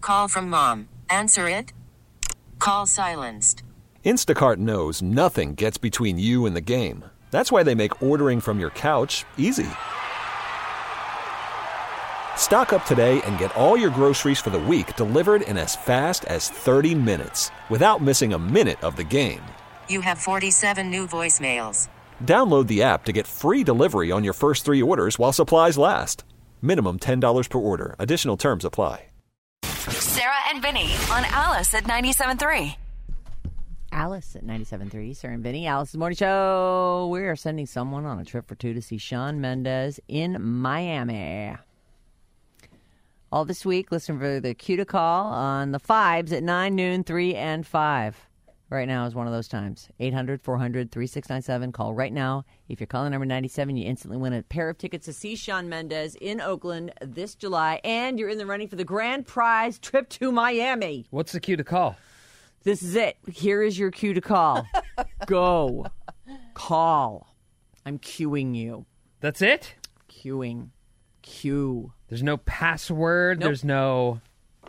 Call from mom. Answer it. Call silenced. Instacart knows nothing gets between you and the game. That's why they make ordering from your couch easy. Stock up today and get all your groceries for the week delivered in as fast as 30 minutes without missing a minute of the game. You have 47 new voicemails. Download the app to get free delivery on your first 3 orders while supplies last. Minimum $10 per order. Additional terms apply. Sarah and Vinny on Alice at 97.3. Alice at 97.3, Sarah and Vinny, Alice's Morning Show. We are sending someone on a trip for 2 to see Shawn Mendes in Miami. All this week, listen for the cue to call on the 5s at 9, noon, 3, and 5. Right now is one of those times. 800-400-3697. Call right now. If you're calling number 97, you instantly win a pair of tickets to see Shawn Mendes in Oakland this July. And you're in the running for the grand prize trip to Miami. What's the cue to call? This is it. Here is your cue to call. Go. Call. I'm cueing you. That's it? Cueing. Cue. There's no password. Nope. There's no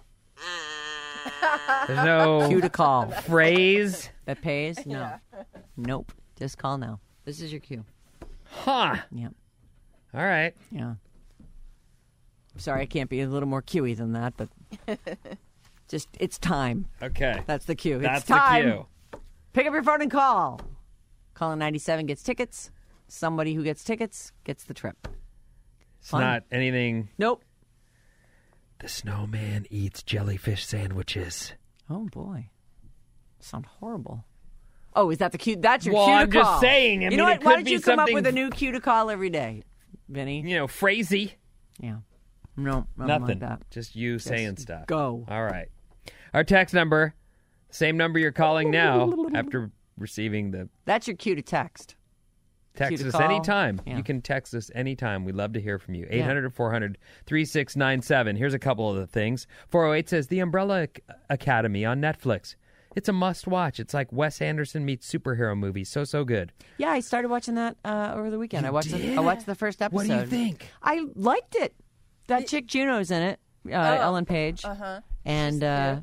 cue to call. Phrase. That pays? No. Nope. Just call now. This is your cue. Huh. Yeah. All right. Yeah. Sorry, I can't be a little more cuey than that, but just, it's time. Okay. That's the cue. That's it's time. the cue. Pick up your phone and call. Calling 97 gets tickets. Somebody who gets tickets gets the trip. It's Fun. not anything. Nope. The snowman eats jellyfish sandwiches. Oh, boy. Sound horrible. Oh, is that the cue? That's your Well, cue to I'm call. just saying. I you mean, know what? it Why could don't you be come up something- with a new cue to call every day, Vinny? You know, phrasey. Yeah. No, Nothing. like that. Just you saying stuff. Go. All right. Our text number, same number you're calling now after receiving the That's your cue to text. text to us call. anytime. Yeah. You can text us anytime. We love to hear from you. 800-400-3697. Here's a couple of the things. 408 says The Umbrella Academy on Netflix. It's a must-watch. It's like Wes Anderson meets superhero movies. So good. Yeah, I started watching that over the weekend. I watched the first episode. What do you think? I liked it. That chick Juno's in it, Ellen Page. Uh-huh. And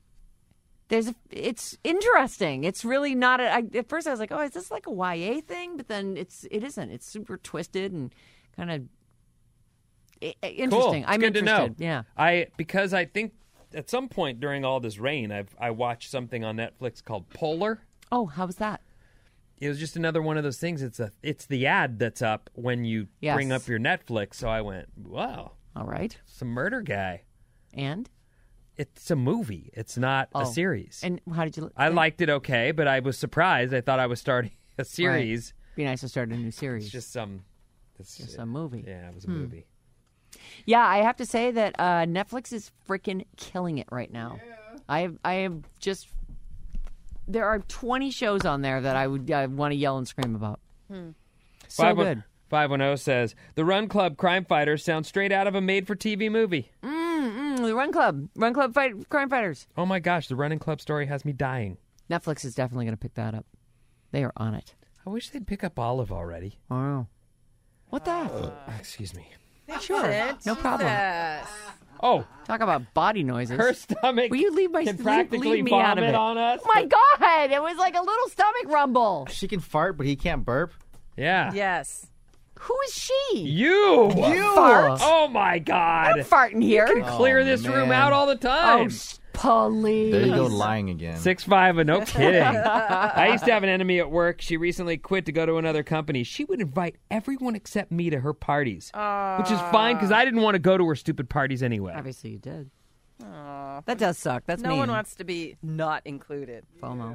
it's interesting. It's really not at first I was like, oh, is this like a YA thing? But then it isn't. It's super twisted and kind of interesting. Cool. It's I'm good interested. to know. Yeah. Because I think at some point during all this rain, I watched something on Netflix called Polar. Oh, how was that? It was just another one of those things. It's the ad that's up when you Yes. bring up your Netflix. So I went, wow, All right. it's a murder guy. And? It's a movie. It's not a series. And how did you? I liked it okay, but I was surprised. I thought I was starting a series. Right. Be nice to start a new series. It's just some movie. Yeah, it was a movie. Yeah, I have to say that Netflix is freaking killing it right now. Yeah. I have just. There are 20 shows on there that I want to yell and scream about. So good. 510 says the Run Club crime fighters sound straight out of a made-for-TV movie. The Run Club crime fighters. Oh my gosh, the Running Club story has me dying. Netflix is definitely going to pick that up. They are on it. I wish they'd pick up Olive already. Wow. What the? Excuse me. Sure, no problem. Oh, Talk about body noises. her stomach Will you leave my can practically leave me out of vomit it? on us. Oh my God! It was like a little stomach rumble. She can fart, but he can't burp. Yeah. Yes. Who is she? You. Fart. Oh my God. I'm farting here. Clear this room man. out all the time. Please. There you go, lying again. 6'5", no kidding. I used to have an enemy at work. She recently quit to go to another company. She would invite everyone except me to her parties, which is fine because I didn't want to go to her stupid parties anyway. Obviously, you did. That does suck. That's No mean. one wants to be not included. FOMO.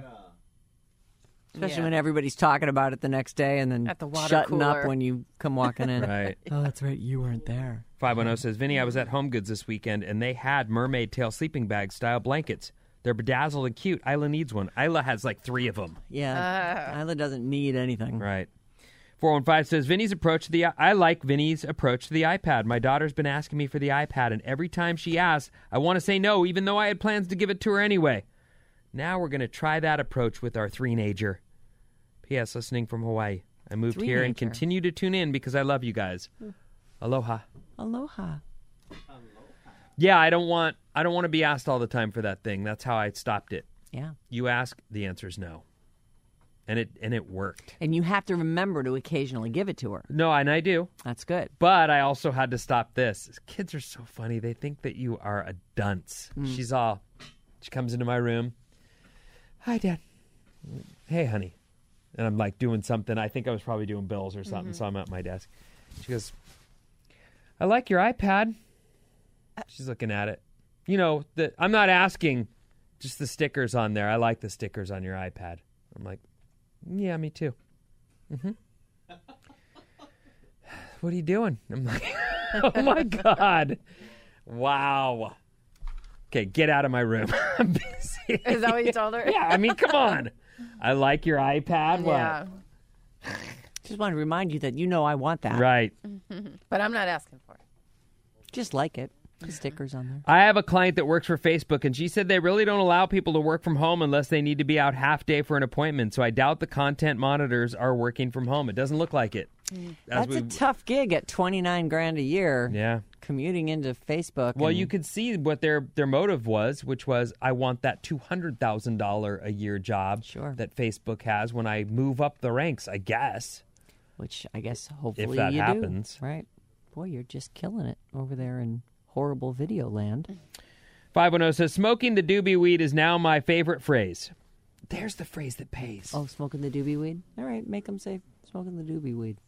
Especially when everybody's talking about it the next day and then At the water shutting cooler. up when you come walking in. Right. Oh, that's right. You weren't there. 510 says, Vinny, I was at Home Goods this weekend, and they had mermaid tail sleeping bag style blankets. They're bedazzled and cute. Isla needs one. Isla has like 3 of them. Yeah. Isla doesn't need anything. Right. 415 says, I like Vinny's approach to the iPad. My daughter's been asking me for the iPad, and every time she asks, I want to say no, even though I had plans to give it to her anyway. Now we're going to try that approach with our 3-nager. P.S. Listening from Hawaii. I moved here and continue to tune in because I love you guys. Aloha. Aloha. Yeah, I don't want I don't want to be asked all the time for that thing. That's how I stopped it. Yeah. You ask, the answer is no. And it worked. And you have to remember to occasionally give it to her. No, and I do. That's good. But I also had to stop this. Kids are so funny. They think that you are a dunce. She comes into my room. Hi, Dad. Hey, honey. And I'm like doing something. I think I was probably doing bills or something, so I'm at my desk. She goes, I like your iPad. She's looking at it. You know, I'm not asking just the stickers on there. I like the stickers on your iPad. I'm like, yeah, me too. Mm-hmm. What are you doing? I'm like, oh my God. Wow. Okay, get out of my room. I'm busy. Is that what you told her? Yeah, I mean, come on. I like your iPad. What? Yeah. Just want to remind you that I want that. Right. But I'm not asking for it. Just like it. The stickers on there. I have a client that works for Facebook, and she said they really don't allow people to work from home unless they need to be out half day for an appointment. So I doubt the content monitors are working from home. It doesn't look like it. That's a tough gig at $29,000 a year. Yeah. Commuting into Facebook. Well, you could see what their motive was, which was, I want that $200,000 a year job that Facebook has when I move up the ranks, I guess. Which I guess hopefully if that you happens. Do. Right. Boy, you're just killing it over there in horrible video land. 510 says, smoking the doobie weed is now my favorite phrase. There's the phrase that pays. Oh, smoking the doobie weed? All right, make them say smoking the doobie weed.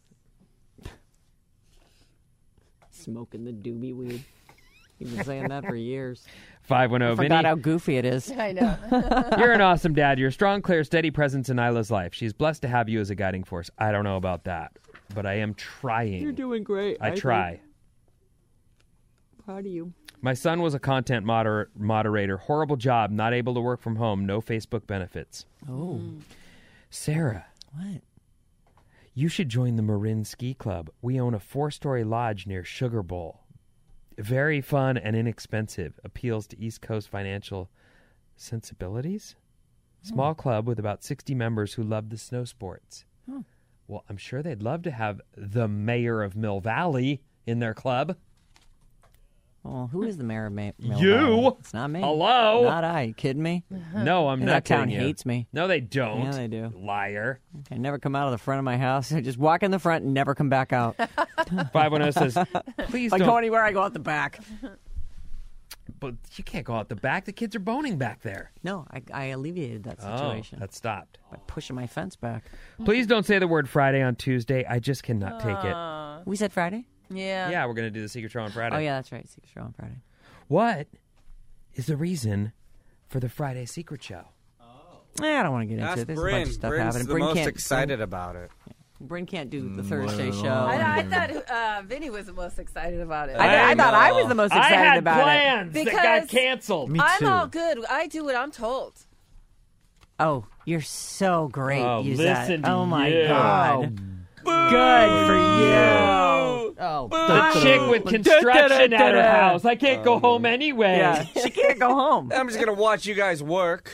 Smoking the doobie weed. You've been saying that for years. 510 I forgot how goofy it is. I know. You're an awesome dad. You're a strong, clear, steady presence in Isla's life. She's blessed to have you as a guiding force. I don't know about that, but I am trying. You're doing great. I try. Proud of you. My son was a content moderator. Horrible job. Not able to work from home. No Facebook benefits. Oh. Sarah. What? You should join the Marin Ski Club. We own a 4-story lodge near Sugar Bowl. Very fun and inexpensive. Appeals to East Coast financial sensibilities. Small club with about 60 members who love the snow sports. Well, I'm sure they'd love to have the mayor of Mill Valley in their club. Well, who is the mayor of Mill Valley? You. It's not me. Hello. Not I. You kidding me? No, I'm not That town kidding you. hates me. No, they don't. Yeah, they do. Liar. I never come out of the front of my house. I just walk in the front and never come back out. 510 says, please If I don't. go anywhere, I go out the back. But you can't go out the back. The kids are boning back there. No, I alleviated that situation Oh, that stopped. by pushing my fence back. Please don't say the word Friday on Tuesday. I just cannot take it. We said Friday? Yeah. Yeah, we're going to do the Secret Show on Friday. Oh, yeah, that's right. Secret Show on Friday. What is the reason for the Friday Secret Show? I don't want to get into That's it. There's a Bryn. bunch of stuff Bryn's happening. the Bryn most can't- excited about it. Bryn can't do the Thursday show. I thought Vinny was the most excited about it. I thought I was the most excited I had about plans it. that got canceled. Me I'm too. all good. I do what I'm told. it. Oh, you're so great, Oh, Yuzette. listen to Oh, my you. God. Good for you. Oh, The chick with construction at her house. I can't go home anyway. Yeah, she can't go home. I'm just going to watch you guys work.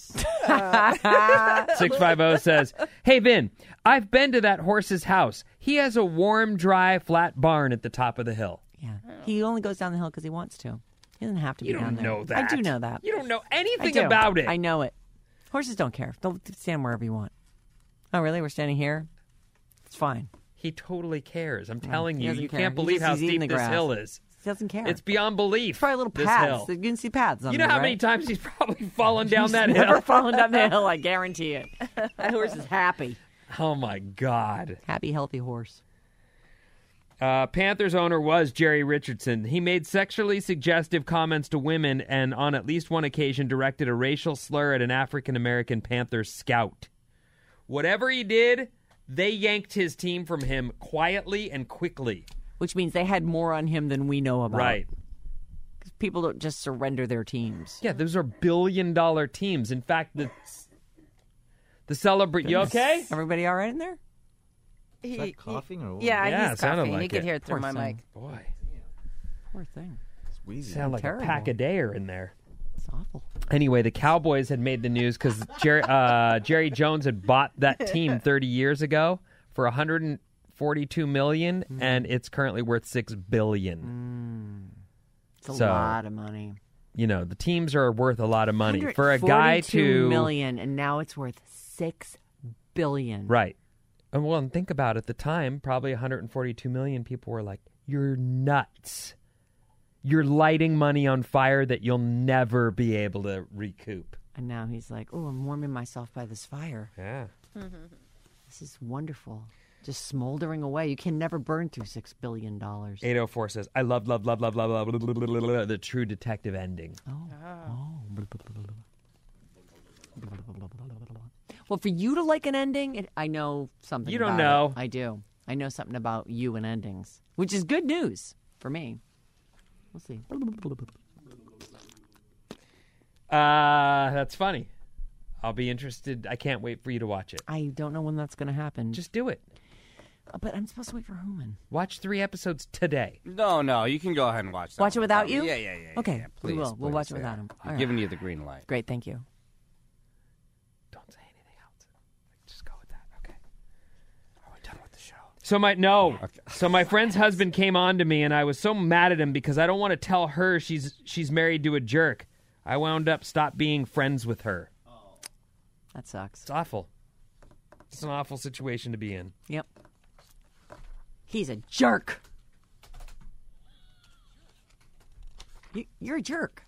650 says, hey, Vin, I've been to that horse's house. He has a warm, dry, flat barn at the top of the hill. Yeah, he only goes down the hill because he wants to. He doesn't have to be You down don't there. know that. I do know that. You don't know I anything do. about it. I know it. Horses don't care. They'll stand wherever you want. Oh, really? We're standing here? It's fine. He totally cares. I'm telling he you. doesn't You care. can't He believe just- how he's eating steep the this grass. hill is. He doesn't care. It's beyond belief. probably little this paths. hill. You can see paths on You know there, how right? many times he's probably fallen down that Never hill? fallen down the hill, I guarantee it. That horse is happy. Oh, my God. Happy, healthy horse. Panthers owner was Jerry Richardson. He made sexually suggestive comments to women and on at least one occasion directed a racial slur at an African-American Panthers scout. Whatever he did, they yanked his team from him quietly and quickly. Which means they had more on him than we know about. Right. 'Cause people don't just surrender their teams. Yeah, those are billion-dollar teams. In fact, the celebrate. You okay? Everybody all right in there? Is that coughing or what? Yeah, Yeah, it he's sounded coughing. like You could it. hear it through Poor my thing. mic. Boy, Poor thing. It's wheezy. sound like Terrible. a pack a dayer in there. It's awful. Anyway, the Cowboys had made the news because Jerry Jones had bought that team 30 years ago for $142 million, and it's currently worth $6 billion. It's a So- lot of money. the teams are worth a lot of money. For a guy to... $142 million, and now it's worth $6 billion. Right. And think about it. At the time, probably 142 million people were like, you're nuts. You're lighting money on fire that you'll never be able to recoup. And now he's like, oh, I'm warming myself by this fire. Yeah. This is wonderful. Just smoldering away. You can never burn through $6 billion. 804 says, I love the True Detective ending. Well, for you to like an ending, I know something You don't about know. it. I do. I know something about you and endings, which is good news for me. We'll see. That's funny. I'll be interested. I can't wait for you to watch it. I don't know when that's going to happen. Just do it. But I'm supposed to wait for Human. Watch 3 episodes today. No, you can go ahead and watch that. Watch it without you? Yeah. Okay, yeah, we please, will. We'll please, watch it without him. I'm All right. giving you the green light. Great, thank you. Don't say anything else. Just go with that. Okay. Are we done with the show? So my friend's husband came on to me, and I was so mad at him because I don't want to tell her she's married to a jerk. I wound up stop being friends with her. That sucks. It's awful. It's an awful situation to be in. Yep. He's a jerk. You're a jerk.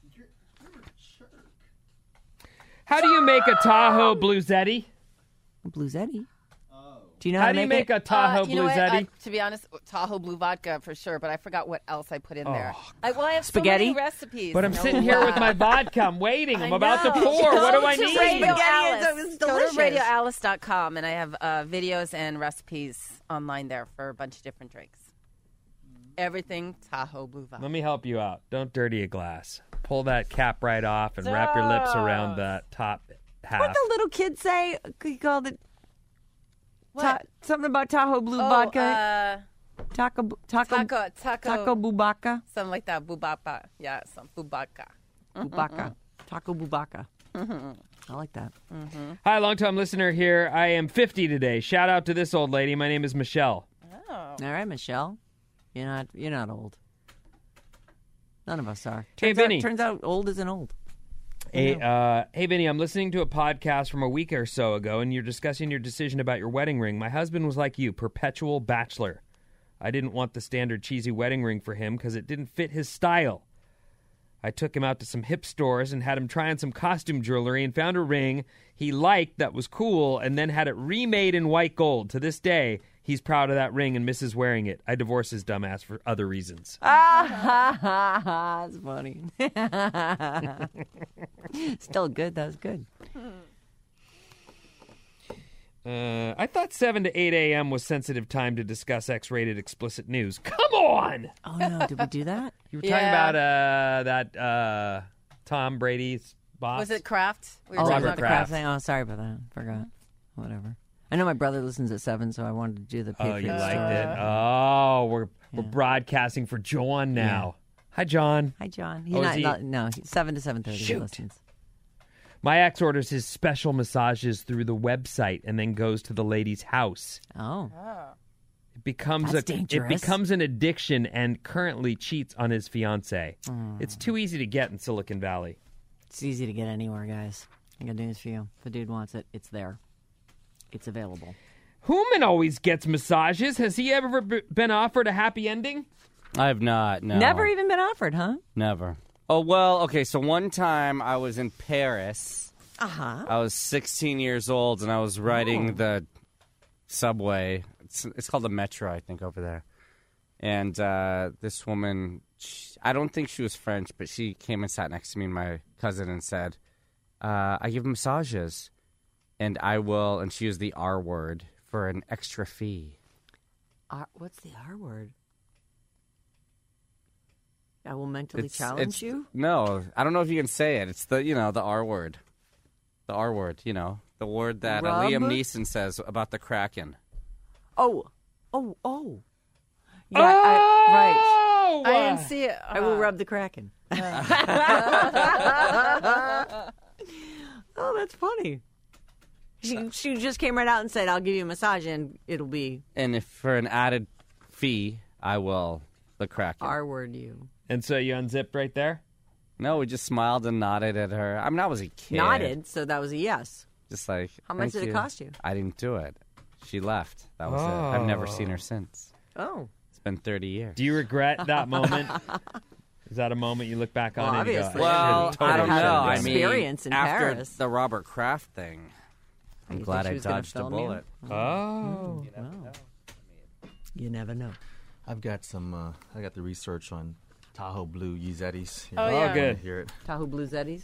How do you make a Tahoe Bluesetti? Bluesetti? Do you know how How to do you make it? a Tahoe You know what? Bluesetti? To be honest, Tahoe blue vodka for sure, but I forgot what else I put in there. I have Spaghetti? so many recipes. But I'm No, sitting here with my vodka. I'm waiting. I'm about to pour. What do I Go to need? Radio Alice. It was Go delicious. to radioalice.com, and I have videos and recipes online there for a bunch of different drinks. Everything Tahoe blue vodka. Let me help you out. Don't dirty a glass. Pull that cap right off and wrap your lips around that top half. What the little kids say? You called it What? something about Tahoe blue vodka. Taco bubaka. Something like that. Bubapa. Yeah, some bubaka. Bubaka. Taco bubaka. I like that. Hi, long-time listener here. I am 50 today. Shout out to this old lady. My name is Michelle. All right, Michelle. You're not old. None of us are. Hey, Vinny. Turns out old isn't old. Hey, Vinny, I'm listening to a podcast from a week or so ago, and you're discussing your decision about your wedding ring. My husband was like you, perpetual bachelor. I didn't want the standard cheesy wedding ring for him because it didn't fit his style. I took him out to some hip stores and had him try on some costume jewelry and found a ring he liked that was cool and then had it remade in white gold. To this day, he's proud of that ring and misses wearing it. I divorced his dumbass for other reasons. That's funny. Still good. That was good. I thought 7 to 8 a.m. was sensitive time to discuss X-rated explicit news. Come on! Oh, no. Did we do that? You were talking about that Tom Brady's boss. Was it Kraft? We were Oh, talking Robert about Kraft. thing. Oh, sorry about that. Forgot. Whatever. I know my brother listens at 7, so I wanted to do the Oh, Patriots you liked story. it. Oh, we're broadcasting for John now. Hi, John. Hi, John. Oh, is he- No, 7 to 7:30 he Shoot. listens. My ex orders his special massages through the website and then goes to the lady's house. Oh. It becomes That's dangerous. It becomes an addiction and currently cheats on his fiance. It's too easy to get in Silicon Valley. It's easy to get anywhere, guys. I got news for you. If a dude wants it, it's there. It's available. Human always gets massages. Has he ever been offered a happy ending? I have not. No. Never even been offered, huh? Never. Oh, well, okay, so one time I was in Paris. Uh-huh. I was 16 years old, and I was riding the subway. It's called the Metro, I think, over there. And this woman, I don't think she was French, but she came and sat next to me and my cousin and said, I give massages, and I will, and she used the R word, for an extra fee. What's the R word? I will mentally challenge you? No, I don't know if you can say it. It's the R word. The R word, the word that Rub? Liam Neeson says about the Kraken. Oh. Yeah, right. Oh! I didn't see it. I will rub the Kraken. Oh, that's funny. She just came right out and said, I'll give you a massage and it'll be And if for an added fee, I will the Kraken. R word you. And so you unzipped right there? No, we just smiled and nodded at her. I mean, I was a kid. Nodded, so that was a yes. Just like, How much "Thank did it cost you?" I didn't do it. She left. That was it. I've never seen her since. Oh. It's been 30 years. Do you regret that moment? Is that a moment you look back on and you go, obviously. Well, totally I don't had know. an I mean, experience in after Paris. the Robert Kraft thing, I'm You glad think she I was gonna dodged a film you? bullet. Oh. You never know. I've got some. I got the research on Tahoe Blue Yezetis. Here. Oh, yeah. good. Hear it. Tahoe Blue Zettis?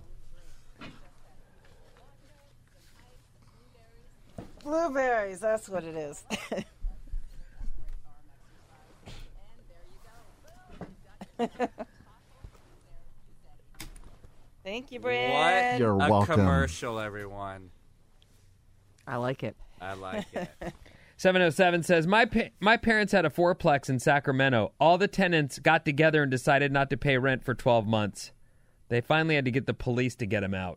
Blueberries, that's what it is. Thank you, Brad. What You're a welcome. commercial, everyone. I like it. I like it. 707 says, my parents had a fourplex in Sacramento. All the tenants got together and decided not to pay rent for 12 months. They finally had to get the police to get them out.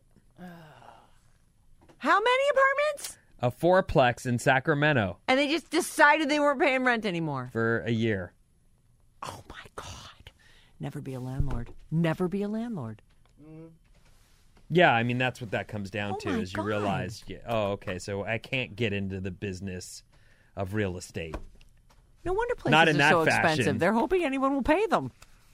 How many apartments? A fourplex in Sacramento And they just decided they weren't paying rent anymore. for a year. Oh, my God. Never be a landlord. Never be a landlord. Yeah, I mean, that's what that comes down Oh to my is you God. realize, okay, so I can't get into the business of real estate. No wonder places Not in are that so fashion. expensive. They're hoping anyone will pay them.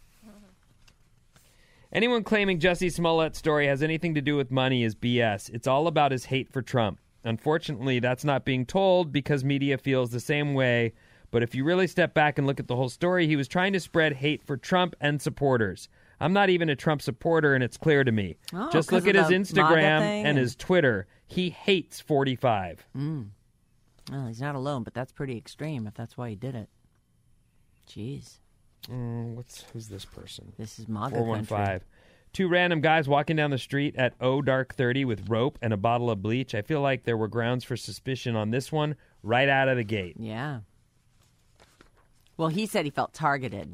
Anyone claiming Jussie Smollett's story has anything to do with money is BS. It's all about his hate for Trump. Unfortunately, that's not being told because media feels the same way. But if you really step back and look at the whole story, he was trying to spread hate for Trump and supporters. I'm not even a Trump supporter, and it's clear to me. Oh, Just 'cause look at of his the MAGA Instagram thing and his Twitter. He hates 45. Well, he's not alone, but that's pretty extreme if that's why he did it. Jeez. Who's this person? This is MAGA 415. country. Two random guys walking down the street at dark 30 with rope and a bottle of bleach. I feel like there were grounds for suspicion on this one right out of the gate. Yeah. Well, he said he felt targeted.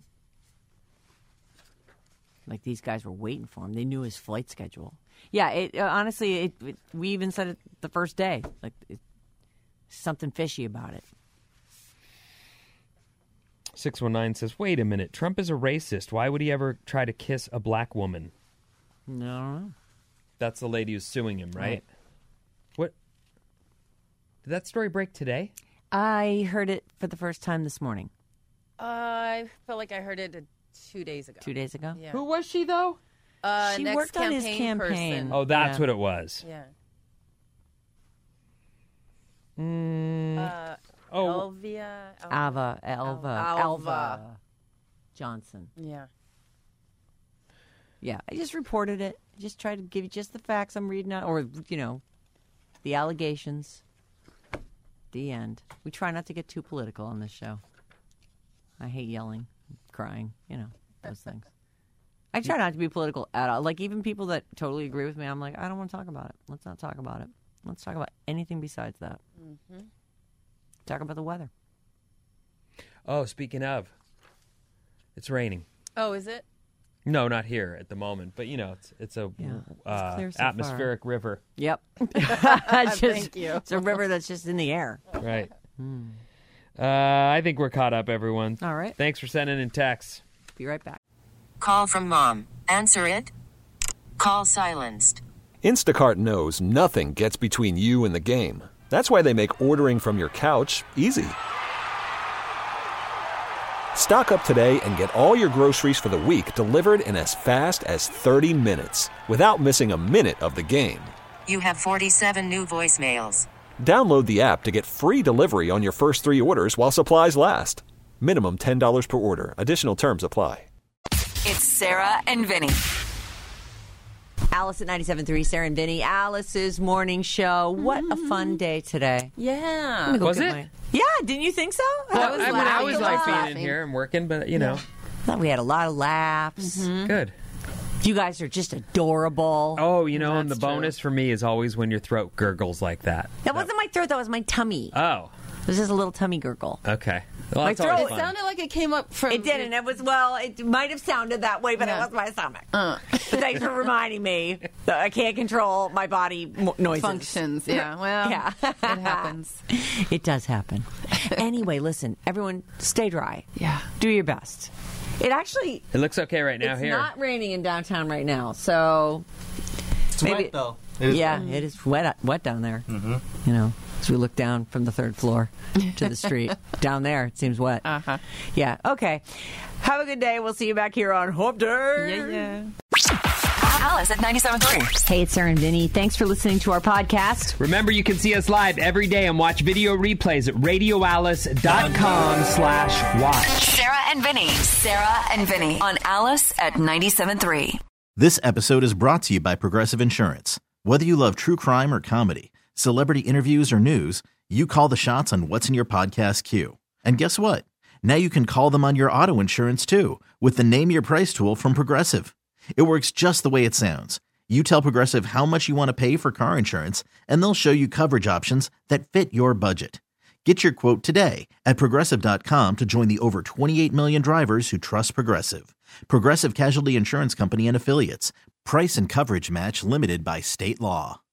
Like these guys were waiting for him. They knew his flight schedule. Yeah, honestly, we even said it the first day. Like, something fishy about it. 619 says, wait a minute. Trump is a racist. Why would he ever try to kiss a black woman? No. That's the lady who's suing him, right? What? Did that story break today? I heard it for the first time this morning. I feel like I heard it 2 days ago. 2 days ago. Yeah. Who was she, though? She next worked on his campaign. person. Oh, that's Yeah. what it was. Yeah. Oh, Elva Johnson. Yeah. Yeah, I just reported it. Just tried to give you just the facts I'm reading out, or, the allegations. The end. We try not to get too political on this show. I hate yelling, crying, those things. I try not to be political at all. Like, even people that totally agree with me, I'm like, I don't want to talk about it. Let's not talk about it. Let's talk about anything besides that. Mm-hmm. Talk about the weather. oh, speaking of, it's raining. Oh, is it? No, not here at the moment, but it's a it's clear so atmospheric river, Yep. Thank you. It's a river that's just in the air. right? I think we're caught up, everyone. All right. Thanks for sending in texts. Be right back. Call from mom. Answer it. Call silenced. Instacart knows nothing gets between you and the game. That's why they make ordering from your couch easy. Stock up today and get all your groceries for the week delivered in as fast as 30 minutes without missing a minute of the game. You have 47 new voicemails. Download the app to get free delivery on your first 3 orders while supplies last. Minimum $10 per order. Additional terms apply. It's Sarah and Vinny. Alice at 97.3, Sarah and Vinny. Alice's morning show. What a fun day today. Yeah. Was it? Yeah, didn't you think so? I was mean, I laughing. always I like was being in laughing. here and working, but Thought we had a lot of laughs. good. You guys are just adorable. Oh, and the That's bonus for me is always when your throat gurgles like that. That wasn't my throat. That was my tummy. Oh, It was just a little tummy gurgle. okay. Well, My that's always throat fun. It sounded like it came up from. It didn't. It was, it might have sounded that way, but Yeah. it was my stomach. But thanks for reminding me that I can't control my body noises. functions. Yeah. Well, Yeah. it happens. It does happen. Anyway, listen, everyone, stay dry. Yeah. Do your best. It actually, It looks okay right now it's here. not raining in downtown right now, so It's maybe- wet, though. It is yeah, wet. it is wet down there. Mm-hmm. You know, as we look down from the third floor to the street. Down there, it seems wet. Uh-huh. Yeah, okay. Have a good day. We'll see you back here on Hump Day. Yeah. Alice at 97.3. Hey, it's Sarah and Vinny. Thanks for listening to our podcast. Remember, you can see us live every day and watch video replays at radioalice.com/watch. Sarah and Vinny. Sarah and Vinny on Alice at 97.3. This episode is brought to you by Progressive Insurance. Whether you love true crime or comedy, celebrity interviews or news, you call the shots on what's in your podcast queue. And guess what? Now you can call them on your auto insurance too with the Name Your Price tool from Progressive. It works just the way it sounds. You tell Progressive how much you want to pay for car insurance, and they'll show you coverage options that fit your budget. Get your quote today at Progressive.com to join the over 28 million drivers who trust Progressive. Progressive Casualty Insurance Company and Affiliates. Price and coverage match limited by state law.